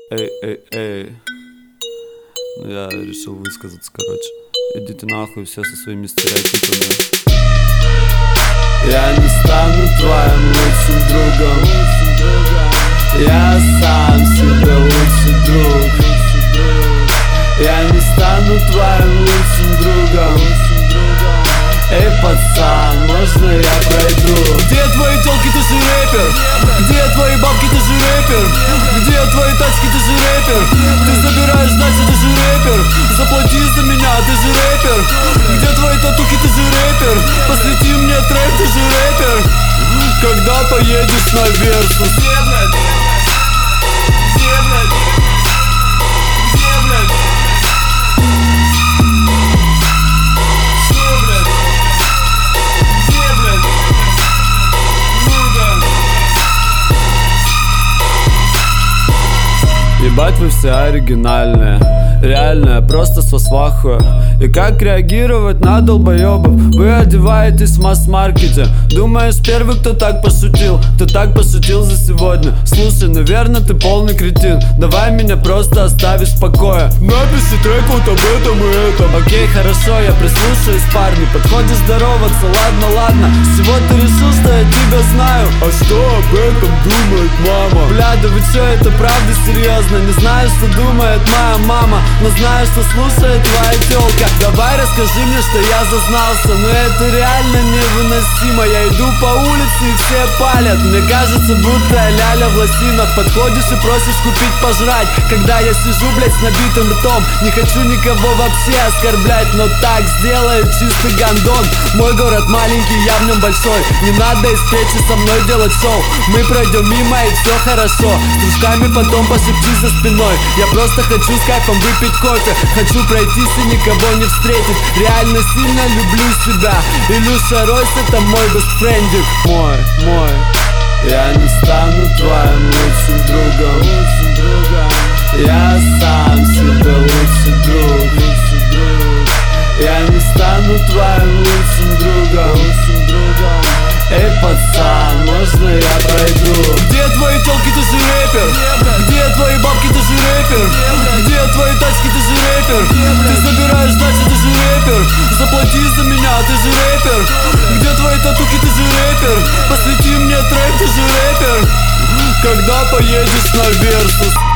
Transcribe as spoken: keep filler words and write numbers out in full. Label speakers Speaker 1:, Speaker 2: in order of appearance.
Speaker 1: Эй, эй, эй. Ну я решил высказаться, короче. Идите нахуй все со своими стереотипами. Я не стану твоим лучшим другом. Я сам себе лучший друг. Я не стану твоим лучшим другом. Эй, пацан, можно я пройду?
Speaker 2: Где твои телки, ты же рэпер? Где твои бабки, ты же рэпер? Где твои тачки, ты же рэпер? Ты забираешь дальше, ты же рэпер. Заплати за меня, ты же рэпер. Где твои татуки, ты же рэпер? Посвяти мне трек, ты же рэпер. Когда поедешь на Версус? Где, блядь? Где, блядь? Где, блядь?
Speaker 1: Ебать, вы все оригинальные. Реально, я просто с вас вахую. И как реагировать на долбоебов? Вы одеваетесь в масс-маркете. Думаешь, первый, кто так пошутил? Кто так пошутил за сегодня? Слушай, наверное, ты полный кретин. Давай меня просто оставишь в покое.
Speaker 2: Напиши трек вот об этом и этом.
Speaker 1: Окей, хорошо, я прислушаюсь, парни. Подходишь здороваться, ладно, ладно. С чего ты решил, что я тебя знаю?
Speaker 2: А что об этом думает мама?
Speaker 1: Бля, да вы чё, это правда серьезно? Не знаю, что думает моя мама, но знаю, что слушает твоя тёлка. Давай расскажи мне, что я зазнался. Но это реально невыносимо. Я иду по улице и все палят. Мне кажется, будто я ляля в лосинах. Подходишь и просишь купить пожрать, когда я сижу, блядь, с набитым ртом. Не хочу никого вообще оскорблять, но так сделает чистый гандон. Мой город маленький, я в нем большой. Не надо из встречи со мной делать шоу. Мы пройдем мимо и все хорошо. С дружками потом пошепчи за спиной. Я просто хочу с кайфом выпить кофе. Хочу пройтись и никого не встретить. Реально сильно люблю себя. Илюша Ройс, это мой бестфрендик. Мой, мой. Я не стану твоим лучшим другом. Я сам себе лучший друг. Я не стану твоим лучшим другом. Эй, пацан, можно я пройду?
Speaker 2: Где твои телки, ты же рэпер? Где твои бабки, ты же рэпер? Где твои тачки, ты же рэпер? Ты забираешь дальше, ты же рэпер. Заплати за меня, ты же рэпер. Где твои татуки, ты же рэпер? Посвяти мне трек, ты же рэпер. Когда поедешь на Версус?